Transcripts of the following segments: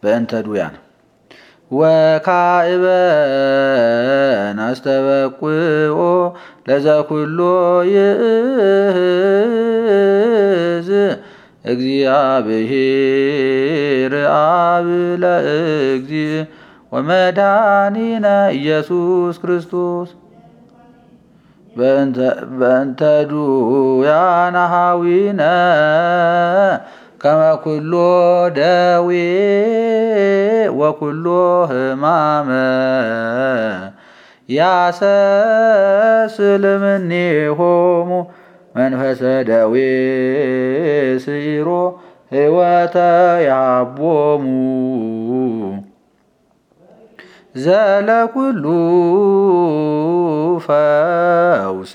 በእንተ ዱያን ወካዕበን አስተበቁኦ ለዘኩሎ ይእዝ እግዚአብሔር አብ ለእግዚእ ወመድኃኒነ ኢየሱስ ክርስቶስ በእንተ ዱያን ኀዊነ ከመ ኩሎ ደዌ ወኩሎ ሕማመ ያሰስል እምኔሆሙ መንፈሰ ደዌ ስዒሮ ሕይወተ ያቦሙ ዘለኩሉ ፈውስ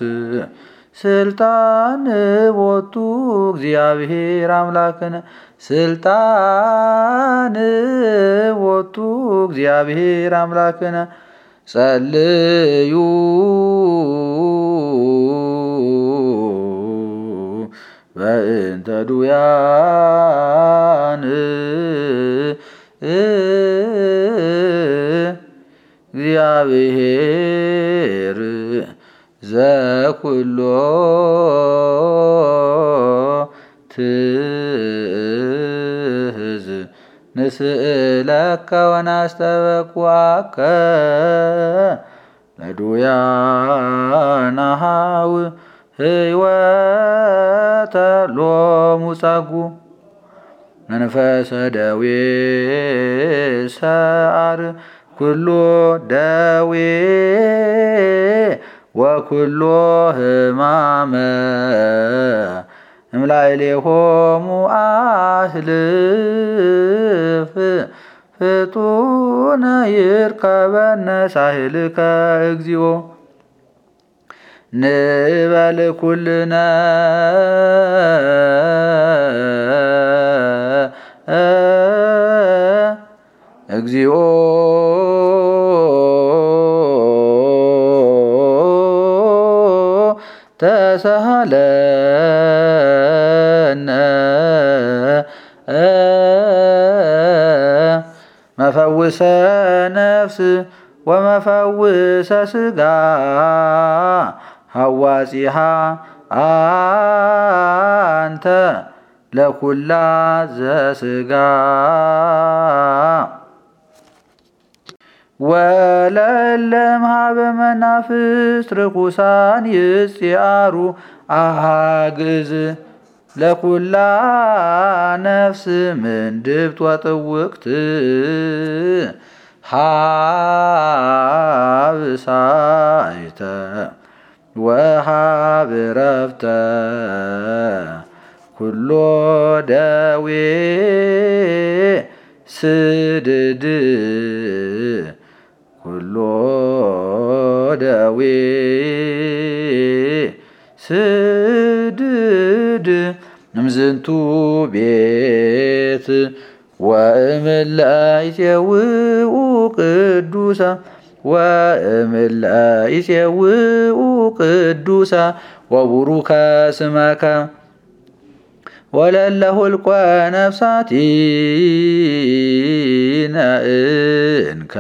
ስልጣን ቦቱ እግዚአብሔር አምላክነ ስልጣን ቦቱ እግዚአብሔር አምላክነ ጸልዩ በእንተ ዱያን እግዚአብሔር ዘኩሎ ትእዝ ንስእለከ ወናስተበቁዐከ ለዱያን ኀው ሕይወተ ሎሙ ጸጉ መንፈሰ ደዌ ሰዓር ኩሎ ደዌ ወኩሎ ሕማመ እምላዕሌሆሙ አህልፍ ፍጡነ ይርከበነ ሳህልከ እግዚኦ ንበል ኩልነ እግዚኦ ተሳሃለነ መፈውሰ ነፍስ ወመፈውሰ ሥጋ ሐዋጺሃ አንተ ለኩላ ዘሥጋ ወለእለ እምኀበ መናፍስት ርኩሳን ይጽአሩ አግዝ ለኩላ ነፍስ ምንድብት ወጥውቅት ሀብ ሳይተ ወሀብ ረፍተ ኩሎ ደዌ ስድድ ኩሎ ደዌ ስድድ እምዝንቱ ቤት ወእምእለ ይፄውኡ ቅዱሳ ወእምእለ ይፄውኡ ቅዱሳ ወቡሩከ ስመከ ወለእለ ሁልቆ ነፍሳቲነ እንከ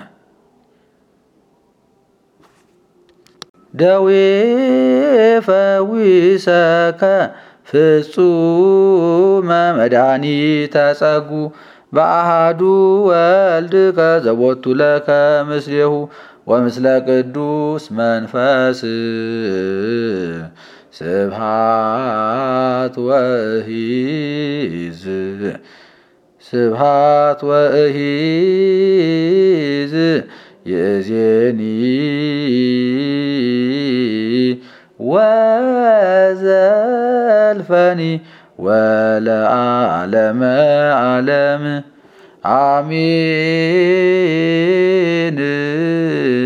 ደዌ ፈዊሰከ ፍጹመ መድኃኒተ ጸጉ በአሃዱ ወልድከ ዘቦቱ ለከ ምስሌሁ ወምስለ ቅዱስ መንፈስ ስብሃት ወእሂዝ ስብሃት ወእሂዝ ይእዜኒ ወዘልፈኒ ወለዓለመ ዓለም አሜን።